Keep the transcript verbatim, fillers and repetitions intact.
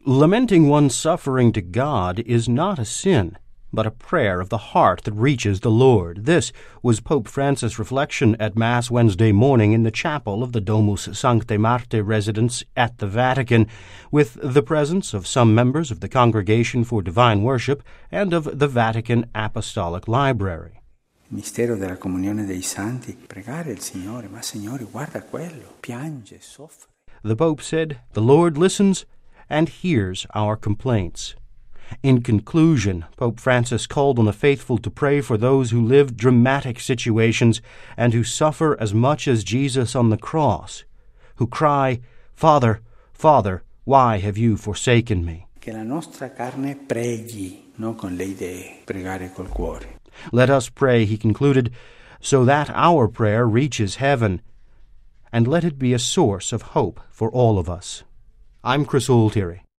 Lamenting one's suffering to God is not a sin, but a prayer of the heart that reaches the Lord. This was Pope Francis' reflection at Mass Wednesday morning in the chapel of the Domus Sanctae Marthae residence at the Vatican, with the presence of some members of the Congregation for Divine Worship and of the Vatican Apostolic Library. Mistero della comunione dei santi, pregare il Signore, ma Signore, guarda quello, piange, soffre. The Pope said, "The Lord listens and hears our complaints." In conclusion, Pope Francis called on the faithful to pray for those who live dramatic situations and who suffer as much as Jesus on the cross, who cry, "Father, Father, why have you forsaken me?" Che la nostra carne preghi, non con le idee, pregare col cuore. Let us pray, he concluded, so that our prayer reaches heaven, and let it be a source of hope for all of us. I'm Chris Altieri.